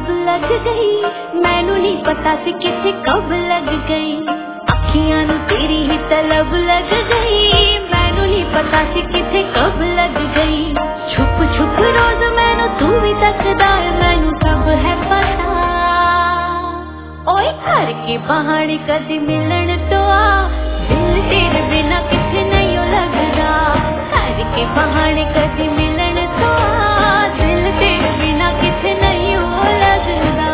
कब लग गई, मैनू नहीं पता सी किथे कब लग गई। अखियां नू तेरी ही तलब लग गई, मैनू नहीं पता सी किथे कब लग गई। छुप छुप रोज मैनू तू भी तकदा है, मैनू सब है पता। ओए घर के बहाने कदी मिलन तो आ, दिल तेरे बिना किथे नहीं लगदा। घर के बहाने कदी मिलन तो आ, दिल तेरे बिना किथे नहीं लगदा।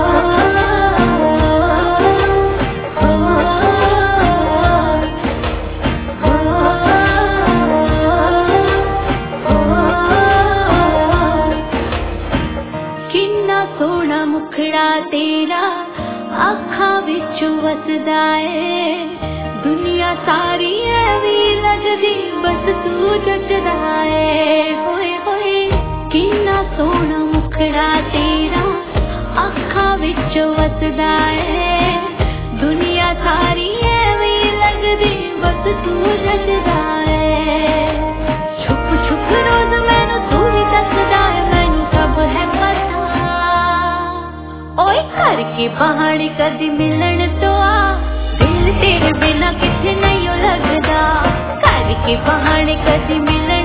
किन्ना सोहना मुखड़ा तेरा अखां विचों वसदा है, दुनिया सारी ऐवी लगदी बस तू जचदा है। होए होए किन्ना सोहना मुखड़ा तेरा अखां विचों वसदा है, दुनिया सारी ऐवी लगदी बस तू जचदा है। छुप छुप रोज मैनू तू ही तकदा है, मैनू सब है पता। ओए घर के बहाने कदी मिलन तो आ, दिल तेरे बिना किथे नहीं लगदा। घर के बहाने कदी मिलन